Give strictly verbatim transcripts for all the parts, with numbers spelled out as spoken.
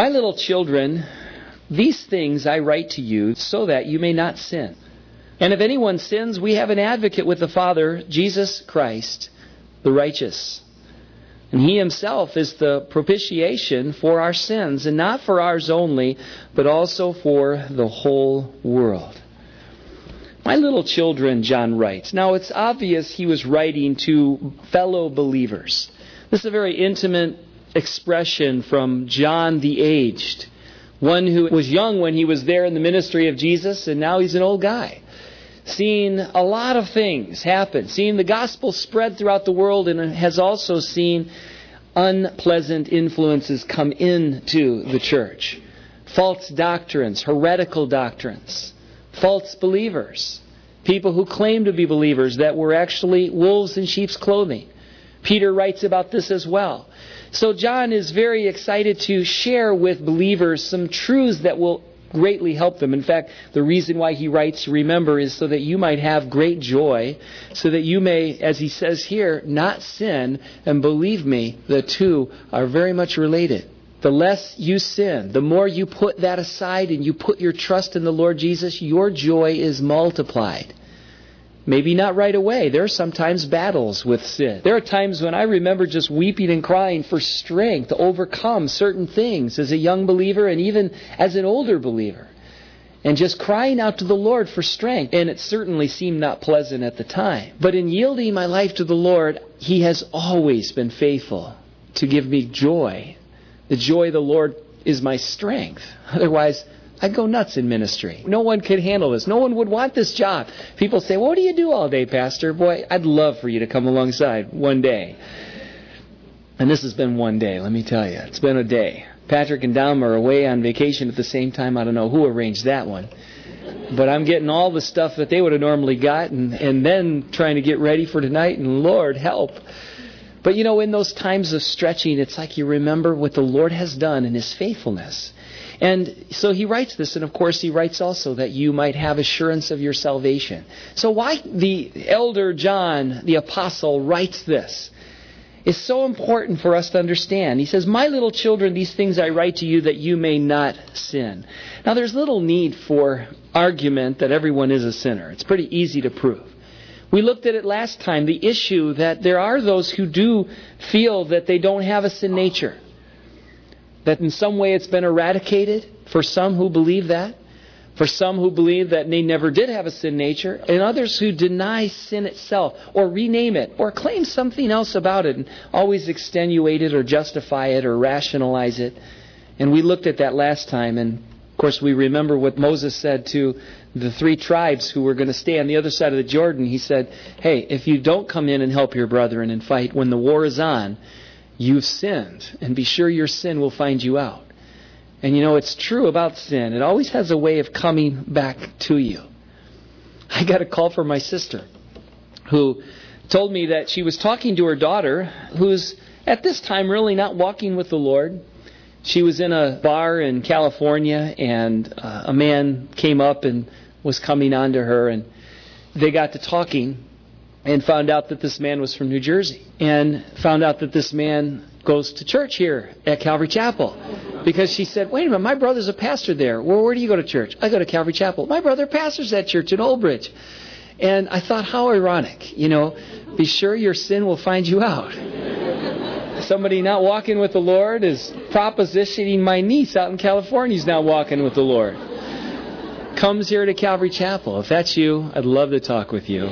My little children, these things I write to you so that you may not sin. And if anyone sins, we have an advocate with the Father, Jesus Christ, the righteous. And He Himself is the propitiation for our sins, and not for ours only, but also for the whole world. My little children, John writes. Now, it's obvious he was writing to fellow believers. This is a very intimate expression from John the aged, one who was young when he was there in the ministry of Jesus, and now he's an old guy, seeing a lot of things happen, seeing the gospel spread throughout the world, and has also seen unpleasant influences come into the church. False doctrines, heretical doctrines, false believers, people who claim to be believers that were actually wolves in sheep's clothing. Peter writes about this as well. So John is very excited to share with believers some truths that will greatly help them. In fact, the reason why he writes, remember, is so that you might have great joy, so that you may, as he says here, not sin. And believe me, the two are very much related. The less you sin, the more you put that aside and you put your trust in the Lord Jesus, your joy is multiplied. Maybe not right away. There are sometimes battles with sin. There are times when I remember just weeping and crying for strength to overcome certain things as a young believer and even as an older believer. And just crying out to the Lord for strength. And it certainly seemed not pleasant at the time. But in yielding my life to the Lord, He has always been faithful to give me joy. The joy of the Lord is my strength. Otherwise, I'd go nuts in ministry. No one could handle this. No one would want this job. People say, well, what do you do all day, Pastor? Boy, I'd love for you to come alongside one day. And this has been one day, let me tell you. It's been a day. Patrick and Dom are away on vacation at the same time. I don't know who arranged that one. But I'm getting all the stuff that they would have normally got, and, and then trying to get ready for tonight, and Lord, help. But you know, in those times of stretching, it's like you remember what the Lord has done in His faithfulness. And so he writes this, and of course he writes also that you might have assurance of your salvation. So why the elder John, the apostle, writes this is so important for us to understand. He says, my little children, these things I write to you that you may not sin. Now there's little need for argument that everyone is a sinner. It's pretty easy to prove. We looked at it last time, the issue that there are those who do feel that they don't have a sin nature. That in some way it's been eradicated, for some who believe that, for some who believe that they never did have a sin nature, and others who deny sin itself, or rename it, or claim something else about it, and always extenuate it, or justify it, or rationalize it. And we looked at that last time, and of course we remember what Moses said to the three tribes who were going to stay on the other side of the Jordan. He said, hey, if you don't come in and help your brethren and fight when the war is on, you've sinned, and be sure your sin will find you out. And you know, it's true about sin. It always has a way of coming back to you. I got a call from my sister who told me that she was talking to her daughter, who's at this time really not walking with the Lord. She was in a bar in California, and uh, a man came up and was coming on to her, and they got to talking and found out that this man was from New Jersey, and found out that this man goes to church here at Calvary Chapel. Because she said, wait a minute, my brother's a pastor there. Well, where do you go to church? I go to Calvary Chapel. My brother pastors that church in Old Bridge. And I thought, how ironic. You know, be sure your sin will find you out. Somebody not walking with the Lord is propositioning my niece out in California who's not walking with the Lord. Comes here to Calvary Chapel. If that's you, I'd love to talk with you.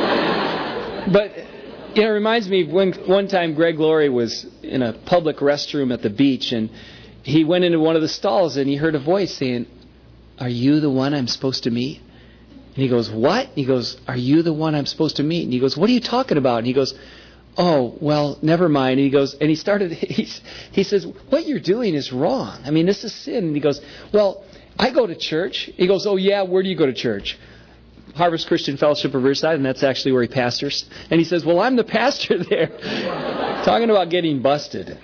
But you know, it reminds me of when one time Greg Laurie was in a public restroom at the beach, and he went into one of the stalls and he heard a voice saying, are you the one I'm supposed to meet? And he goes, what? He goes, are you the one I'm supposed to meet? And he goes, what are you talking about? And he goes, oh, well, never mind. And he goes, and he started, he, he says, what you're doing is wrong. I mean, this is sin. And he goes, well, I go to church. He goes, oh yeah, where do you go to church? Harvest Christian Fellowship of Riverside, and that's actually where he pastors. And he says, well, I'm the pastor there. Talking about getting busted.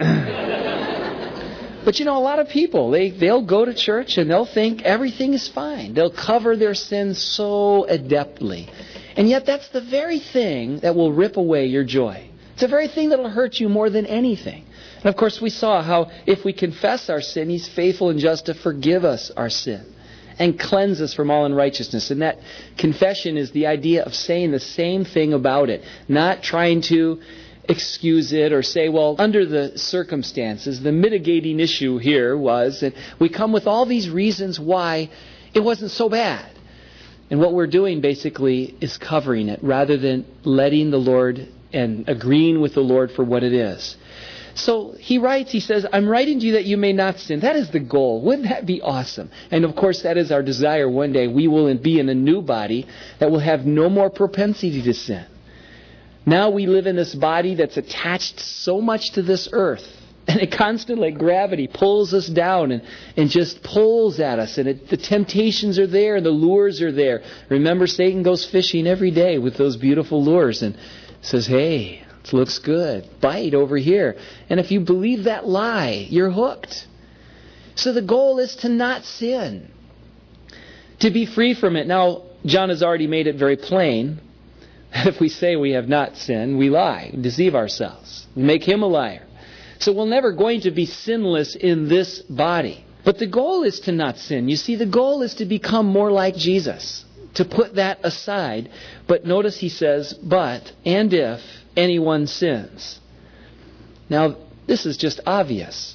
But you know, a lot of people, they, they'll go to church and they'll think everything is fine. They'll cover their sins so adeptly. And yet that's the very thing that will rip away your joy. It's the very thing that will hurt you more than anything. And of course we saw how if we confess our sin, He's faithful and just to forgive us our sin and cleanse us from all unrighteousness. And that confession is the idea of saying the same thing about it, not trying to excuse it or say, well, under the circumstances, the mitigating issue here was that we come with all these reasons why it wasn't so bad. And what we're doing basically is covering it rather than letting the Lord and agreeing with the Lord for what it is. So he writes, he says, I'm writing to you that you may not sin. That is the goal. Wouldn't that be awesome? And of course, that is our desire. One day we will be in a new body that will have no more propensity to sin. Now we live in this body that's attached so much to this earth. And it constantly, like gravity, pulls us down and, and just pulls at us. And it, the temptations are there and the lures are there. Remember, Satan goes fishing every day with those beautiful lures and says, hey, it looks good. Bite over here. And if you believe that lie, you're hooked. So the goal is to not sin. To be free from it. Now, John has already made it very plain that if we say we have not sinned, we lie, we deceive ourselves, we make Him a liar. So we're never going to be sinless in this body. But the goal is to not sin. You see, the goal is to become more like Jesus, to put that aside. But notice he says, but, and if anyone sins. Now, this is just obvious.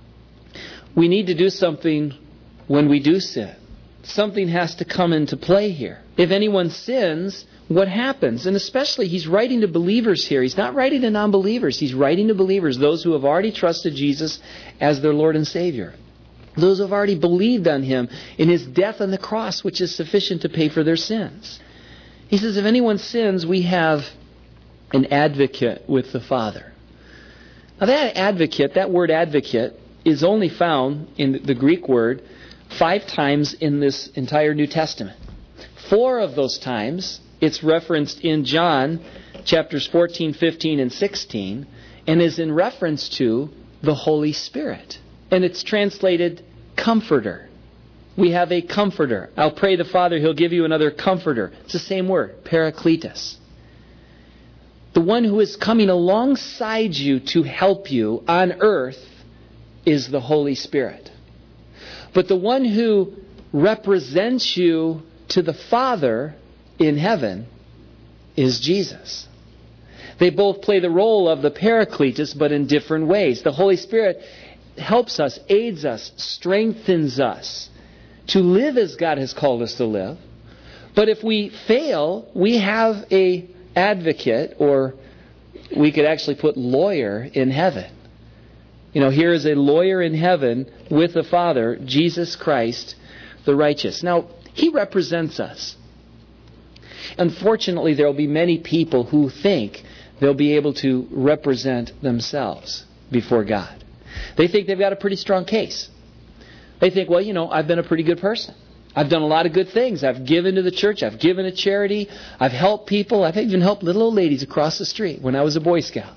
We need to do something when we do sin. Something has to come into play here. If anyone sins, what happens? And especially, he's writing to believers here. He's not writing to non-believers. He's writing to believers, those who have already trusted Jesus as their Lord and Savior. Those who have already believed on Him in His death on the cross, which is sufficient to pay for their sins. He says, if anyone sins, we have an advocate with the Father. Now that advocate, that word advocate, is only found in the Greek word five times in this entire New Testament. Four of those times, it's referenced in John chapters fourteen, fifteen, and sixteen, and is in reference to the Holy Spirit. And it's translated comforter. We have a comforter. I'll pray the Father, He'll give you another comforter. It's the same word, parakletos. The one who is coming alongside you to help you on earth is the Holy Spirit. But the one who represents you to the Father in heaven is Jesus. They both play the role of the Paracletus, but in different ways. The Holy Spirit helps us, aids us, strengthens us to live as God has called us to live. But if we fail, we have a advocate, or we could actually put lawyer, in heaven. You know, here is a lawyer in heaven with the Father, Jesus Christ, the righteous. Now, He represents us. Unfortunately, there will be many people who think they'll be able to represent themselves before God. They think they've got a pretty strong case. They think, well, you know, I've been a pretty good person. I've done a lot of good things. I've given to the church. I've given to charity. I've helped people. I've even helped little old ladies across the street when I was a Boy Scout.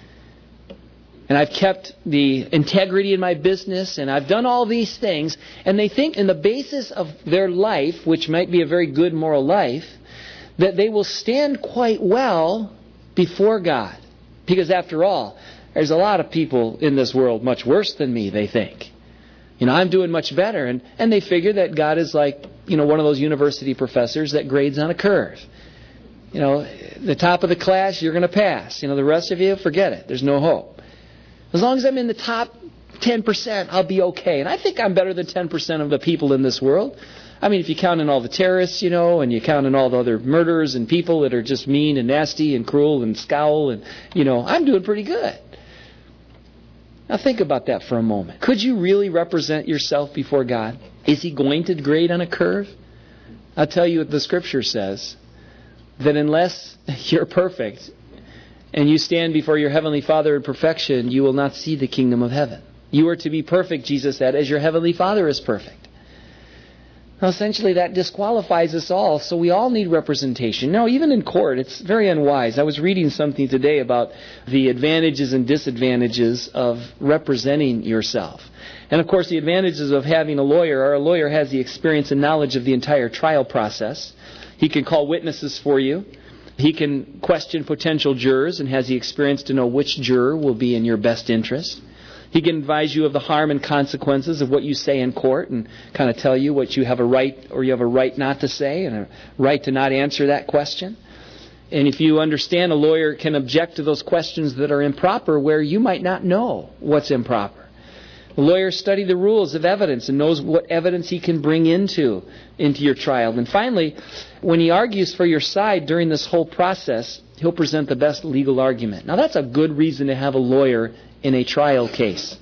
And I've kept the integrity in my business, and I've done all these things. And they think in the basis of their life, which might be a very good moral life, that they will stand quite well before God. Because after all, there's a lot of people in this world much worse than me, they think. You know, I'm doing much better. And, and they figure that God is like, you know, one of those university professors that grades on a curve. You know, the top of the class, you're going to pass. You know, the rest of you, forget it. There's no hope. As long as I'm in the top ten percent, I'll be okay. And I think I'm better than ten percent of the people in this world. I mean, if you count in all the terrorists, you know, and you count in all the other murderers and people that are just mean and nasty and cruel and scowl, and, you know, I'm doing pretty good. Now think about that for a moment. Could you really represent yourself before God? Is He going to grade on a curve? I'll tell you what the Scripture says, that unless you're perfect and you stand before your Heavenly Father in perfection, you will not see the kingdom of heaven. You are to be perfect, Jesus said, as your Heavenly Father is perfect. Now, essentially, that disqualifies us all, so we all need representation. Now, even in court, it's very unwise. I was reading something today about the advantages and disadvantages of representing yourself. And, of course, the advantages of having a lawyer are a lawyer has the experience and knowledge of the entire trial process. He can call witnesses for you. He can question potential jurors and has the experience to know which juror will be in your best interest. He can advise you of the harm and consequences of what you say in court and kind of tell you what you have a right or you have a right not to say and a right to not answer that question. And if you understand, a lawyer can object to those questions that are improper where you might not know what's improper. The lawyer studies the rules of evidence and knows what evidence he can bring into, into your trial. And finally, when he argues for your side during this whole process, he'll present the best legal argument. Now that's a good reason to have a lawyer in a trial case.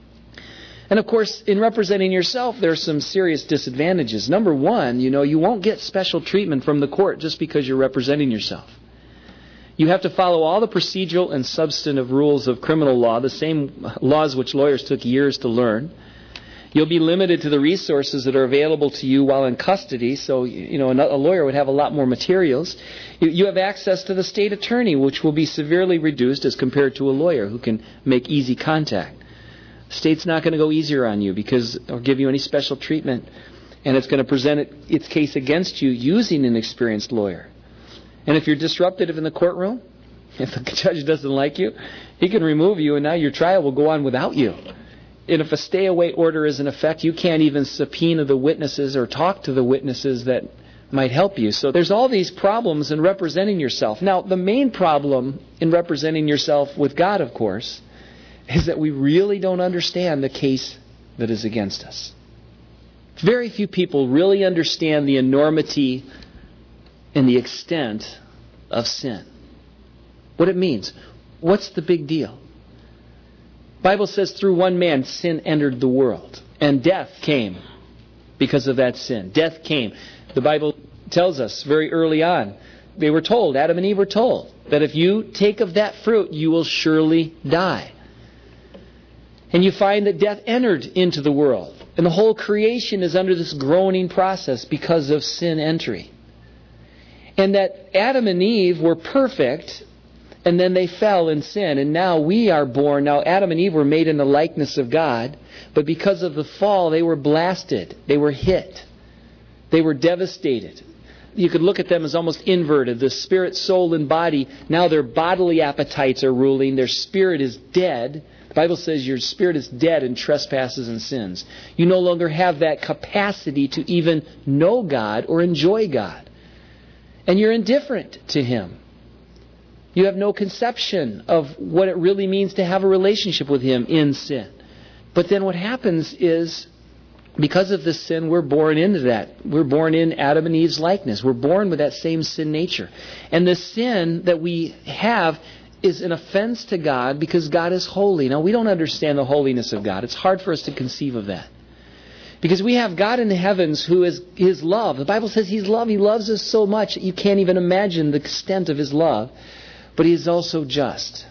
And of course, in representing yourself, there are some serious disadvantages. Number one, you know, you won't get special treatment from the court just because you're representing yourself. You have to follow all the procedural and substantive rules of criminal law, the same laws which lawyers took years to learn. You'll be limited to the resources that are available to you while in custody, so you know a lawyer would have a lot more materials. You have access to the state attorney, which will be severely reduced as compared to a lawyer who can make easy contact. The state's not going to go easier on you because or give you any special treatment, and it's going to present it, its case against you using an experienced lawyer. And if you're disruptive in the courtroom, if the judge doesn't like you, he can remove you, and now your trial will go on without you. And if a stay-away order is in effect, you can't even subpoena the witnesses or talk to the witnesses that might help you. So there's all these problems in representing yourself. Now, the main problem in representing yourself with God, of course, is that we really don't understand the case that is against us. Very few people really understand the enormity and the extent of sin. What it means. What's the big deal? The Bible says through one man sin entered the world. And death came because of that sin. Death came. The Bible tells us very early on, they were told, Adam and Eve were told, that if you take of that fruit, you will surely die. And you find that death entered into the world. And the whole creation is under this groaning process because of sin entry. And that Adam and Eve were perfect, and then they fell in sin. And now we are born. Now Adam and Eve were made in the likeness of God, but because of the fall, they were blasted. They were hit. They were devastated. You could look at them as almost inverted. The spirit, soul, and body, now their bodily appetites are ruling. Their spirit is dead. The Bible says your spirit is dead in trespasses and sins. You no longer have that capacity to even know God or enjoy God. And you're indifferent to Him. You have no conception of what it really means to have a relationship with Him in sin. But then what happens is, because of this sin, we're born into that. We're born in Adam and Eve's likeness. We're born with that same sin nature. And the sin that we have is an offense to God because God is holy. Now, we don't understand the holiness of God. It's hard for us to conceive of that. Because we have God in the heavens who is His love. The Bible says He's love. He loves us so much that you can't even imagine the extent of His love. But He is also just.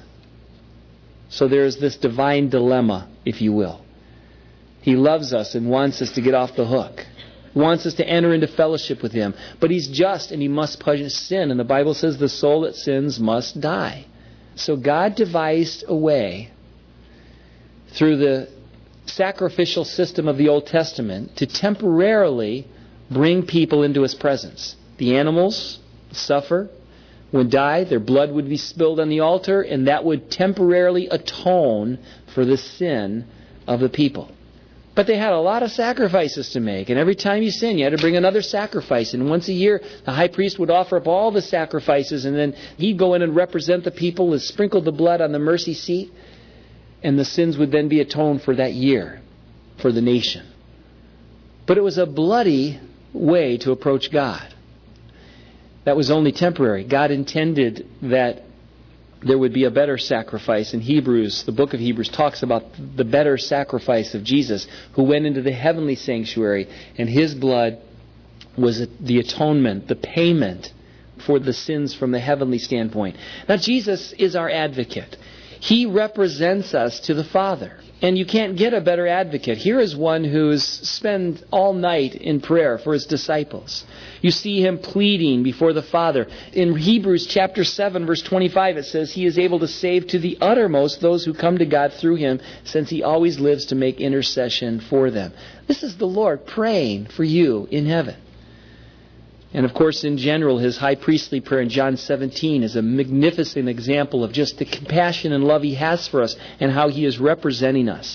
So there is this divine dilemma, if you will. He loves us and wants us to get off the hook. He wants us to enter into fellowship with Him. But He's just and He must punish sin. And the Bible says the soul that sins must die. So God devised a way through the sacrificial system of the Old Testament to temporarily bring people into His presence. The animals suffer, would die, their blood would be spilled on the altar, and that would temporarily atone for the sin of the people. But they had a lot of sacrifices to make, and every time you sin, you had to bring another sacrifice. And once a year, the high priest would offer up all the sacrifices, and then he'd go in and represent the people and sprinkle the blood on the mercy seat, and the sins would then be atoned for that year, for the nation. But it was a bloody way to approach God. That was only temporary. God intended that there would be a better sacrifice. In Hebrews, the book of Hebrews talks about the better sacrifice of Jesus, who went into the heavenly sanctuary, and His blood was the atonement, the payment for the sins from the heavenly standpoint. Now, Jesus is our advocate. He represents us to the Father. And you can't get a better advocate. Here is one who's spent all night in prayer for His disciples. You see Him pleading before the Father. In Hebrews chapter seven, verse twenty-five, it says, He is able to save to the uttermost those who come to God through Him, since He always lives to make intercession for them. This is the Lord praying for you in heaven. And of course, in general, his high priestly prayer in John seventeen is a magnificent example of just the compassion and love he has for us and how he is representing us.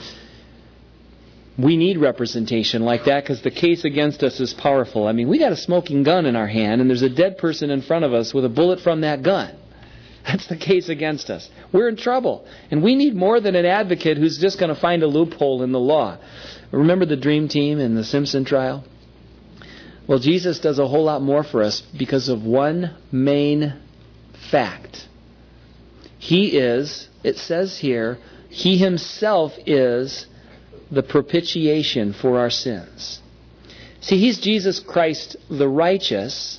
We need representation like that because the case against us is powerful. I mean, we got a smoking gun in our hand and there's a dead person in front of us with a bullet from that gun. That's the case against us. We're in trouble. And we need more than an advocate who's just going to find a loophole in the law. Remember the Dream Team in the Simpson trial? Well, Jesus does a whole lot more for us because of one main fact. He is, it says here, He Himself is the propitiation for our sins. See, He's Jesus Christ the righteous.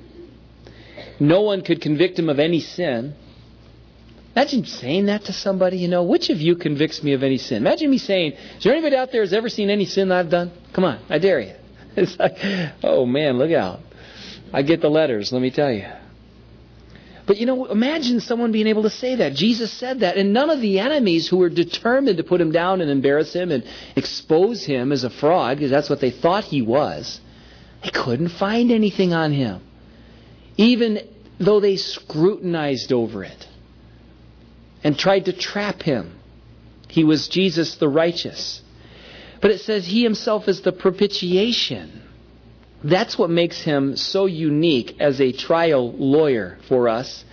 No one could convict Him of any sin. Imagine saying that to somebody, you know, which of you convicts me of any sin? Imagine me saying, is there anybody out there who's ever seen any sin that I've done? Come on, I dare you. It's like, oh man, look out. I get the letters, let me tell you. But you know, imagine someone being able to say that. Jesus said that, and none of the enemies who were determined to put Him down and embarrass Him and expose Him as a fraud, because that's what they thought He was, they couldn't find anything on Him. Even though they scrutinized over it and tried to trap Him. He was Jesus the righteous. But it says He Himself is the propitiation. That's what makes Him so unique as a trial lawyer for us.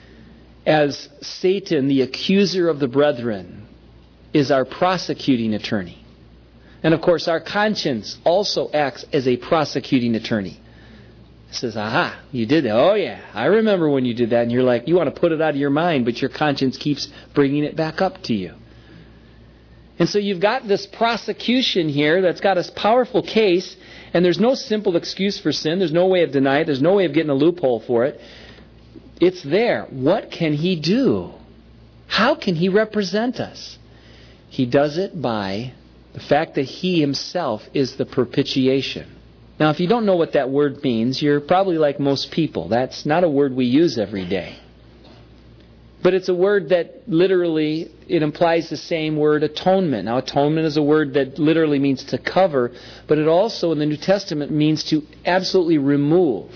As Satan, the accuser of the brethren, is our prosecuting attorney. And of course, our conscience also acts as a prosecuting attorney. It says, aha, you did that. Oh yeah, I remember when you did that. And you're like, you want to put it out of your mind, but your conscience keeps bringing it back up to you. And so you've got this prosecution here that's got a powerful case, and there's no simple excuse for sin. There's no way of denying it. There's no way of getting a loophole for it. It's there. What can He do? How can He represent us? He does it by the fact that He Himself is the propitiation. Now, if you don't know what that word means, you're probably like most people. That's not a word we use every day. But it's a word that literally, it implies the same word, atonement. Now, atonement is a word that literally means to cover, but it also, in the New Testament, means to absolutely remove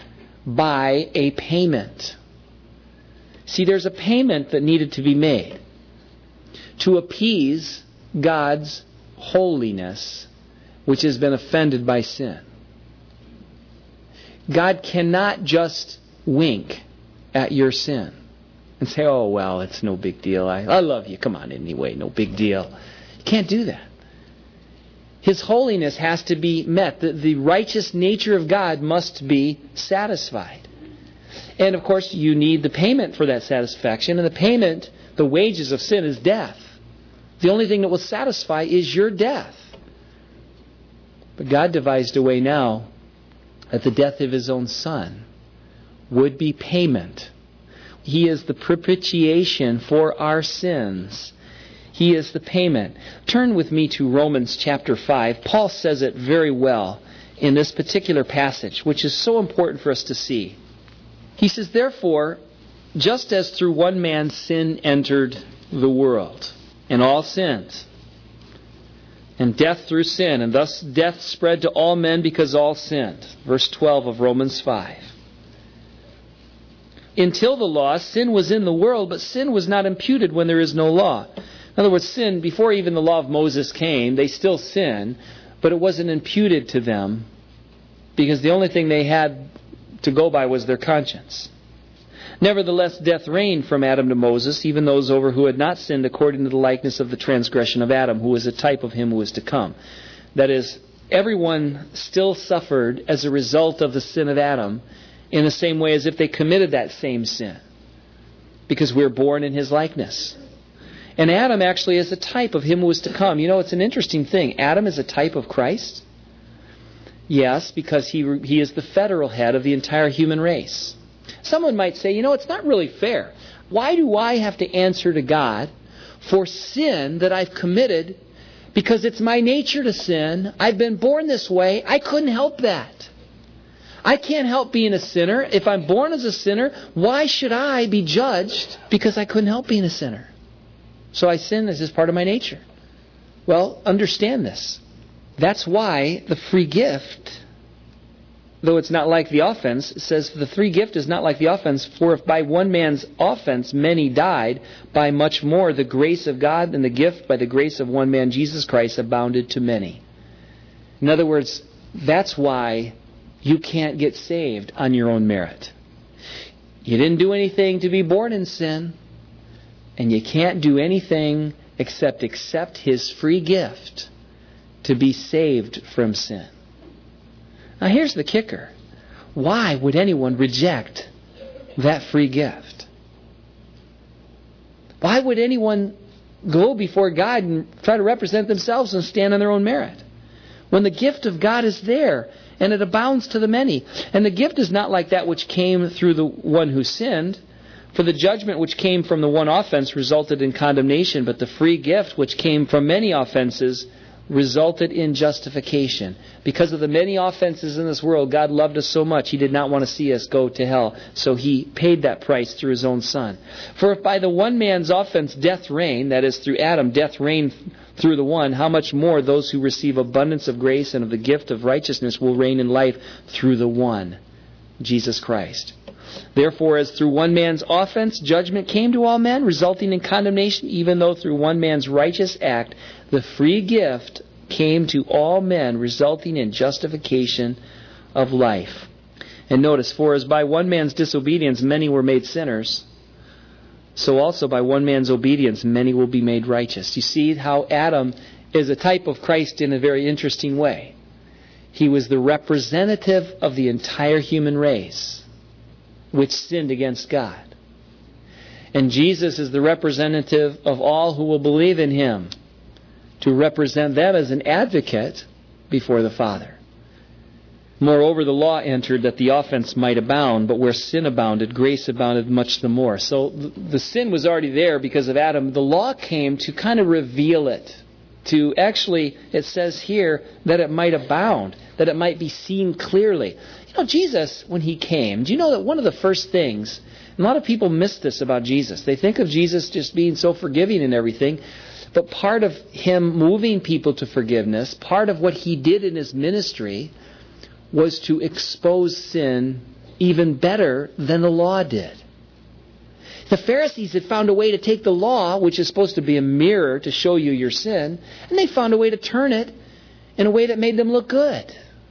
by a payment. See, there's a payment that needed to be made to appease God's holiness, which has been offended by sin. God cannot just wink at your sin and say, oh, well, it's no big deal. I, I love you. Come on, anyway, no big deal. You can't do that. His holiness has to be met. The, the righteous nature of God must be satisfied. And, of course, you need the payment for that satisfaction. And the payment, the wages of sin, is death. The only thing that will satisfy is your death. But God devised a way now that the death of His own Son would be payment. He is the propitiation for our sins. He is the payment. Turn with me to Romans chapter five. Paul says it very well in this particular passage, which is so important for us to see. He says, therefore, just as through one man sin entered the world, and all sinned, and death through sin, and thus death spread to all men because all sinned. Verse twelve of Romans five. Until the law, sin was in the world, but sin was not imputed when there is no law. In other words, sin, before even the law of Moses came, they still sinned, but it wasn't imputed to them because the only thing they had to go by was their conscience. Nevertheless, death reigned from Adam to Moses, even those over who had not sinned according to the likeness of the transgression of Adam, who was a type of him who was to come. That is, everyone still suffered as a result of the sin of Adam in the same way as if they committed that same sin, because we're born in his likeness. And Adam actually is a type of him who was to come. You know, it's an interesting thing. Adam is a type of Christ. Yes, because he he is the federal head of the entire human race. Someone might say, you know, it's not really fair. Why do I have to answer to God for sin that I've committed? Because it's my nature to sin. I've been born this way. I couldn't help that. I can't help being a sinner. If I'm born as a sinner, why should I be judged because I couldn't help being a sinner? So I sin as just part of my nature. Well, understand this. That's why the free gift though it's not like the offense, it says the free gift is not like the offense, for if by one man's offense many died, by much more the grace of God and the gift by the grace of one man, Jesus Christ, abounded to many. In other words, that's why you can't get saved on your own merit. You didn't do anything to be born in sin, and you can't do anything except accept His free gift to be saved from sin. Now here's the kicker. Why would anyone reject that free gift? Why would anyone go before God and try to represent themselves and stand on their own merit? When the gift of God is there, and it abounds to the many. And the gift is not like that which came through the one who sinned. For the judgment which came from the one offense resulted in condemnation, but the free gift which came from many offenses resulted in justification. Because of the many offenses in this world, God loved us so much, He did not want to see us go to hell. So He paid that price through His own Son. For if by the one man's offense death reigned, that is, through Adam, death reigned through the one, how much more those who receive abundance of grace and of the gift of righteousness will reign in life through the one, Jesus Christ. Therefore, as through one man's offense judgment came to all men, resulting in condemnation, even though through one man's righteous act the free gift came to all men, resulting in justification of life. And notice, for as by one man's disobedience many were made sinners, so also by one man's obedience many will be made righteous. You see how Adam is a type of Christ in a very interesting way. He was the representative of the entire human race, which sinned against God. And Jesus is the representative of all who will believe in Him, to represent them as an advocate before the Father. Moreover, the law entered that the offense might abound, but where sin abounded, grace abounded much the more. So the sin was already there because of Adam. The law came to kind of reveal it. To actually, it says here, that it might abound, that it might be seen clearly. You know, Jesus, when He came, do you know that one of the first things, and a lot of people miss this about Jesus. They think of Jesus just being so forgiving and everything. But part of Him moving people to forgiveness, part of what He did in His ministry, was to expose sin even better than the law did. The Pharisees had found a way to take the law, which is supposed to be a mirror to show you your sin, and they found a way to turn it in a way that made them look good.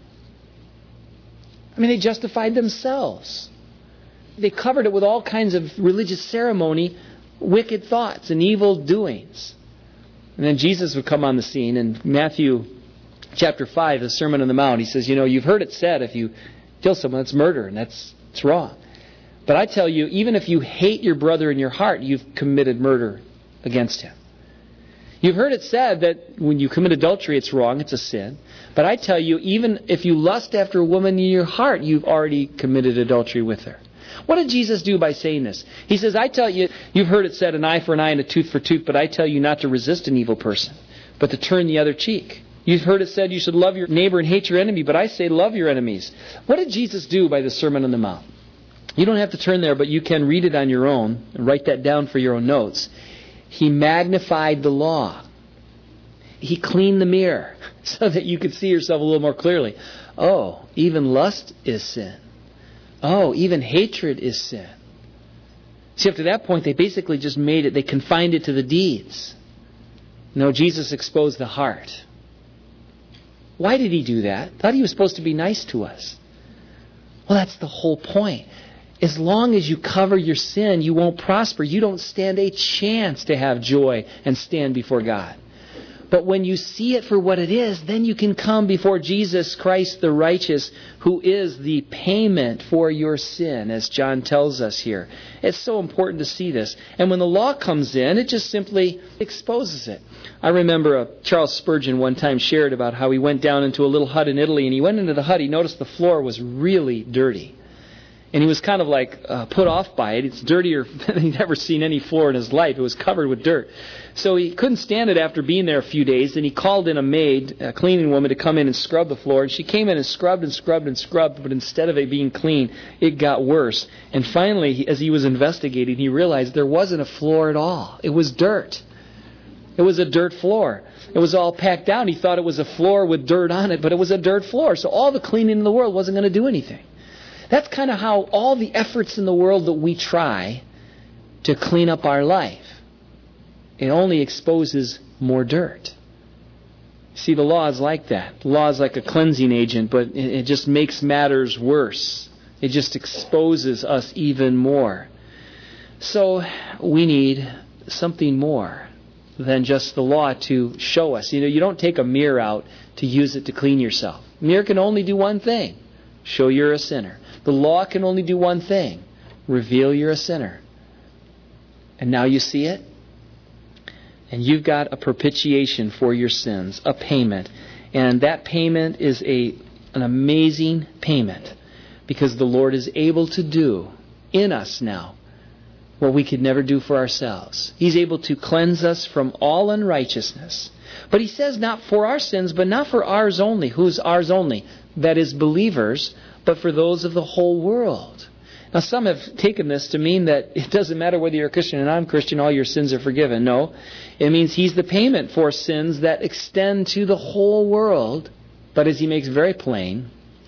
I mean, they justified themselves. They covered it with all kinds of religious ceremony, wicked thoughts and evil doings. And then Jesus would come on the scene in Matthew chapter five, the Sermon on the Mount. He says, you know, you've heard it said, if you kill someone, that's murder, and that's it's wrong. But I tell you, even if you hate your brother in your heart, you've committed murder against him. You've heard it said that when you commit adultery, it's wrong, it's a sin. But I tell you, even if you lust after a woman in your heart, you've already committed adultery with her. What did Jesus do by saying this? He says, I tell you, you've heard it said, an eye for an eye and a tooth for tooth, but I tell you not to resist an evil person, but to turn the other cheek. You've heard it said you should love your neighbor and hate your enemy, but I say love your enemies. What did Jesus do by the Sermon on the Mount? You don't have to turn there, but you can read it on your own and write that down for your own notes. He magnified the law. He cleaned the mirror so that you could see yourself a little more clearly. Oh, even lust is sin. Oh, even hatred is sin. See, up to that point, they basically just made it, they confined it to the deeds. No, Jesus exposed the heart. Why did He do that? I thought He was supposed to be nice to us. Well, that's the whole point. As long as you cover your sin, you won't prosper. You don't stand a chance to have joy and stand before God. But when you see it for what it is, then you can come before Jesus Christ the righteous, who is the payment for your sin, as John tells us here. It's so important to see this. And when the law comes in, it just simply exposes it. I remember uh, Charles Spurgeon one time shared about how he went down into a little hut in Italy, and he went into the hut, he noticed the floor was really dirty. And he was kind of like uh, put off by it. It's dirtier than he'd ever seen any floor in his life. It was covered with dirt. So he couldn't stand it after being there a few days. And he called in a maid, a cleaning woman, to come in and scrub the floor. And she came in and scrubbed and scrubbed and scrubbed. But instead of it being clean, it got worse. And finally, as he was investigating, he realized there wasn't a floor at all. It was dirt. It was a dirt floor. It was all packed down. He thought it was a floor with dirt on it, but it was a dirt floor. So all the cleaning in the world wasn't going to do anything. That's kind of how all the efforts in the world that we try to clean up our life, it only exposes more dirt. See, the law is like that. The law is like a cleansing agent, but it just makes matters worse. It just exposes us even more. So we need something more than just the law to show us. You know, you don't take a mirror out to use it to clean yourself. A mirror can only do one thing: show you're a sinner. The law can only do one thing: reveal you're a sinner. And now you see it, and you've got a propitiation for your sins, a payment. And that payment is a an amazing payment, because the Lord is able to do in us now what we could never do for ourselves. He's able to cleanse us from all unrighteousness. But He says not for our sins, but not for ours only. Who's ours only? That is believers, but for those of the whole world. Now, some have taken this to mean that it doesn't matter whether you're a Christian or non-Christian, all your sins are forgiven. No, it means He's the payment for sins that extend to the whole world. But as He makes very plain,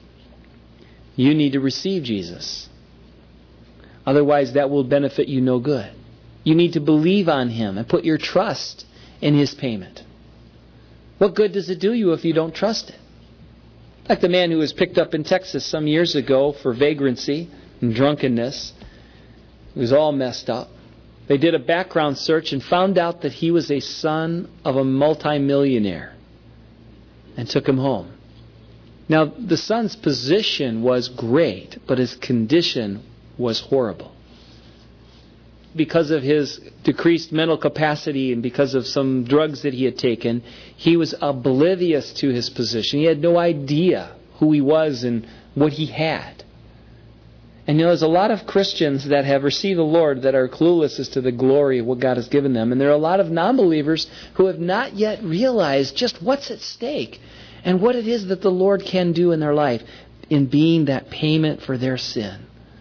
you need to receive Jesus. Otherwise, that will benefit you no good. You need to believe on Him and put your trust in His payment. What good does it do you if you don't trust it? Like the man who was picked up in Texas some years ago for vagrancy and drunkenness. He was all messed up. They did a background search and found out that he was a son of a multimillionaire and took him home. Now, the son's position was great, but his condition was horrible. Because of his decreased mental capacity and because of some drugs that he had taken, he was oblivious to his position. He had no idea who he was and what he had. And you know, there's a lot of Christians that have received the Lord that are clueless as to the glory of what God has given them. And there are a lot of non-believers who have not yet realized just what's at stake and what it is that the Lord can do in their life in being that payment for their sin.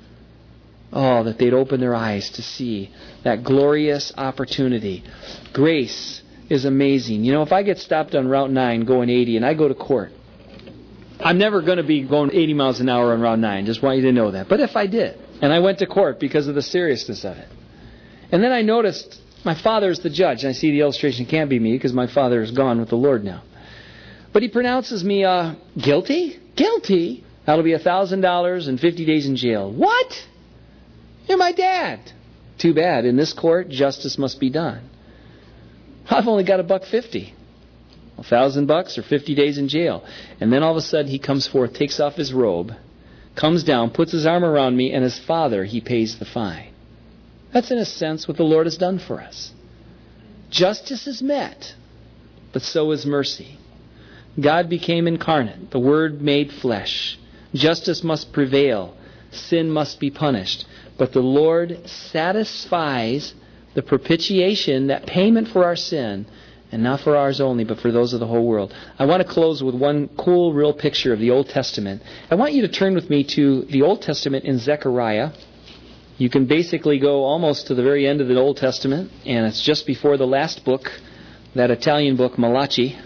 Oh, that they'd open their eyes to see that glorious opportunity. Grace is amazing. You know, if I get stopped on Route nine going eighty and I go to court, I'm never going to be going eighty miles an hour on Route nine. Just want you to know that. But if I did, and I went to court because of the seriousness of it, and then I noticed my father is the judge, and I see the illustration can't be me because my father is gone with the Lord now. But he pronounces me uh, guilty? Guilty? That'll be one thousand dollars and fifty days in jail. What? You're my dad. Too bad. In this court, justice must be done. I've only got a buck fifty. A thousand bucks or fifty days in jail. And then all of a sudden he comes forth, takes off his robe, comes down, puts his arm around me, and as Father, he pays the fine. That's in a sense what the Lord has done for us. Justice is met, but so is mercy. God became incarnate, the Word made flesh. Justice must prevail. Sin must be punished. But the Lord satisfies the propitiation, that payment for our sin, and not for ours only, but for those of the whole world. I want to close with one cool, real picture of the Old Testament. I want you to turn with me to the Old Testament in Zechariah. You can basically go almost to the very end of the Old Testament, and it's just before the last book, that Italian book, Malachi.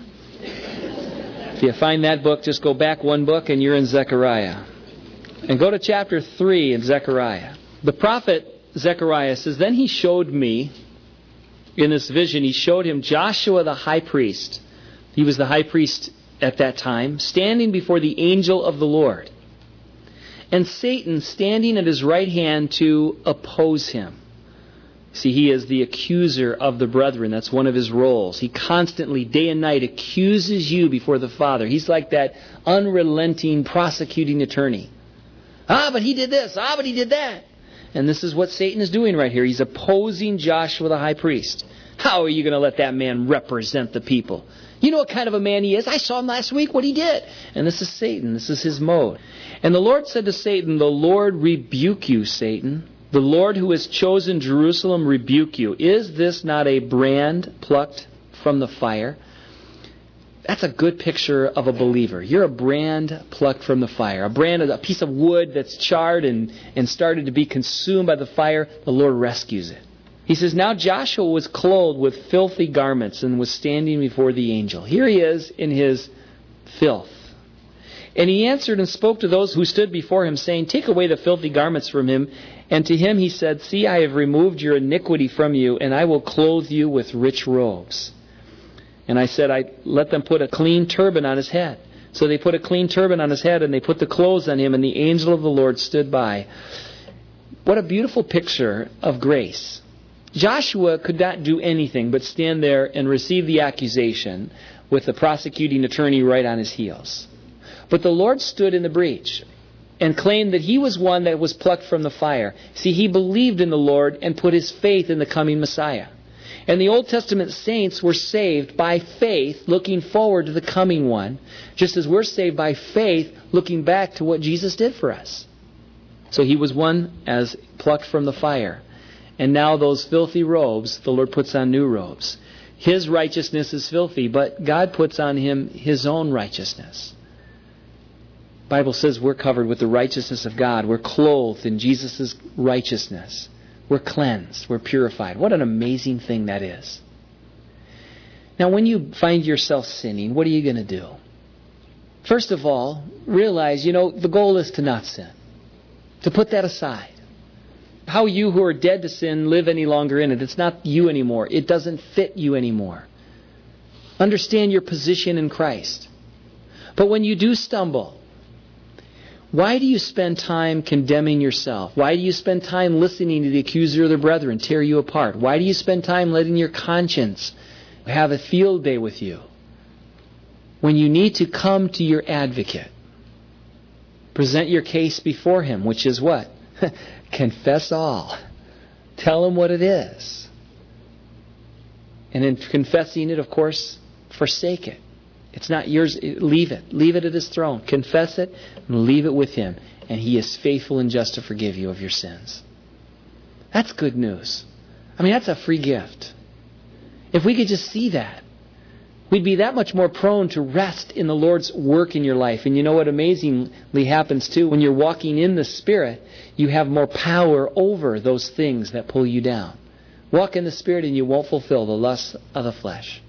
If you find that book, just go back one book and you're in Zechariah. And go to chapter three in Zechariah. The prophet Zechariah says, then he showed me, in this vision, he showed him Joshua the high priest. He was the high priest at that time, standing before the angel of the Lord. And Satan standing at his right hand to oppose him. See, he is the accuser of the brethren. That's one of his roles. He constantly, day and night, accuses you before the Father. He's like that unrelenting prosecuting attorney. Ah, but he did this. Ah, but he did that. And this is what Satan is doing right here. He's opposing Joshua the high priest. How are you going to let that man represent the people? You know what kind of a man he is. I saw him last week, what he did. And this is Satan. This is his mode. And the Lord said to Satan, the Lord rebuke you, Satan. The Lord who has chosen Jerusalem rebuke you. Is this not a brand plucked from the fire? That's a good picture of a believer. You're a brand plucked from the fire. A brand, a piece of wood that's charred and, and started to be consumed by the fire. The Lord rescues it. He says, now Joshua was clothed with filthy garments and was standing before the angel. Here he is in his filth. And he answered and spoke to those who stood before him, saying, take away the filthy garments from him. And to him he said, see, I have removed your iniquity from you, and I will clothe you with rich robes. And I said, I let them put a clean turban on his head. So they put a clean turban on his head, and they put the clothes on him, and the angel of the Lord stood by. What a beautiful picture of grace. Joshua could not do anything but stand there and receive the accusation with the prosecuting attorney right on his heels. But the Lord stood in the breach and claimed that he was one that was plucked from the fire. See, he believed in the Lord and put his faith in the coming Messiah. And the Old Testament saints were saved by faith, looking forward to the coming one, just as we're saved by faith, looking back to what Jesus did for us. So he was one as plucked from the fire. And now those filthy robes, the Lord puts on new robes. His righteousness is filthy, but God puts on him his own righteousness. The Bible says we're covered with the righteousness of God. We're clothed in Jesus' righteousness. We're cleansed. We're purified. What an amazing thing that is. Now, when you find yourself sinning, what are you going to do? First of all, realize, you know, the goal is to not sin. To put that aside. How you who are dead to sin live any longer in it. It's not you anymore. It doesn't fit you anymore. Understand your position in Christ. But when you do stumble, why do you spend time condemning yourself? Why do you spend time listening to the accuser of the brethren tear you apart? Why do you spend time letting your conscience have a field day with you when you need to come to your advocate? Present your case before him, which is what? Confess all. Tell him what it is. And in confessing it, of course, forsake it. It's not yours. Leave it. Leave it at his throne. Confess it and leave it with him. And he is faithful and just to forgive you of your sins. That's good news. I mean, that's a free gift. If we could just see that, we'd be that much more prone to rest in the Lord's work in your life. And you know what amazingly happens too? When you're walking in the Spirit, you have more power over those things that pull you down. Walk in the Spirit and you won't fulfill the lusts of the flesh.